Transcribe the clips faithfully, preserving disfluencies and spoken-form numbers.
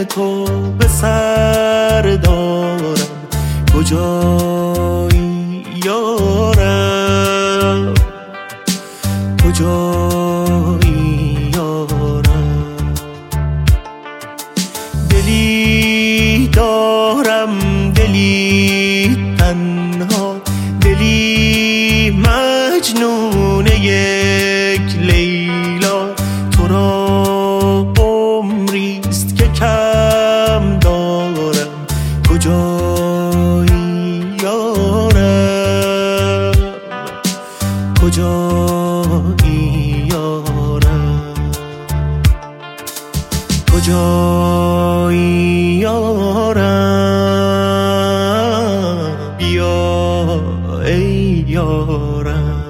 تو به سر دارم، کجایی یارم، کجایی یارم. دلی دارم، دلی تنها، دلی مجنون یک لیلا. تو را عمریست که کم دارم، کجایی یارم، کجایی یارم، کجایی یارم. بیا ای یارم.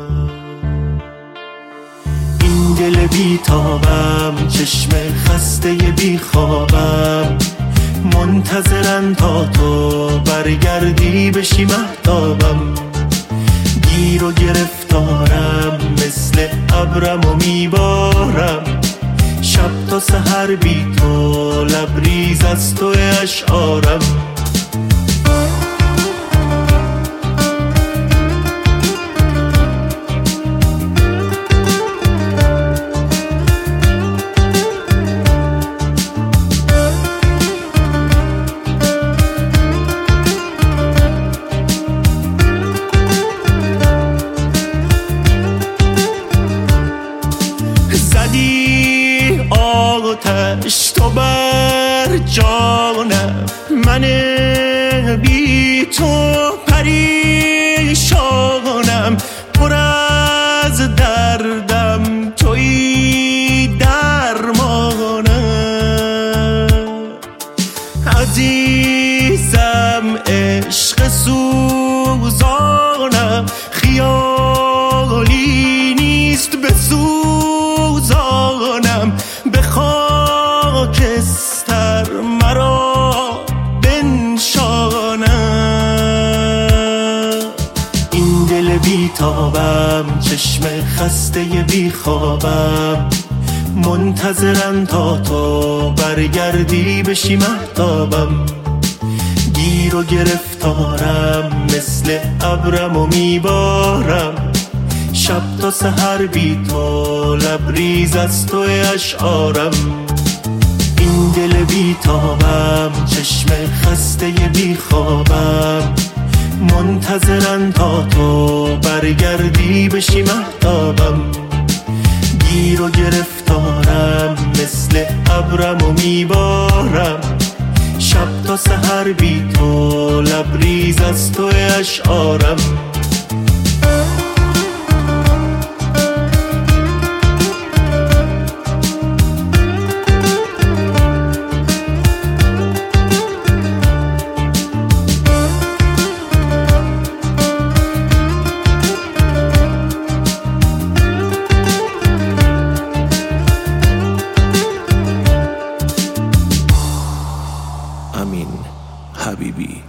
این دل بی تابم، چشم خسته بی خوابم، منتظرن تا تو برگردی بشی مهتابم. گیر و گرفتارم، مثل ابرم و میبارم، شب تا سحر بی تو لبریز از تو اشعارم. آتش تو بر جانم، من بی تو پریشانم. پر از دردم تویی درمانم. عزیزم عشق سوزانم، خیالی نیست بسوزانم. به خاکستر مرا بنشانم. این دل بی تابم، چشم خسته بی خوابم، منتظرن تا تو برگردی بشی مهتابم. گیر و گرفتارم، مثل ابرم و میبارم، شب تا سحر بی تو لبریز از تو اشعارم. این دل بی تابم، چشم خسته بی خوابم، منتظرن تا تو برگردی بشی مهتابم. گیر و گرفتارم، مثل ابرم و میبارم، شب تا سحر بی تو لبریز از تو اشعارم. Amin Habibi.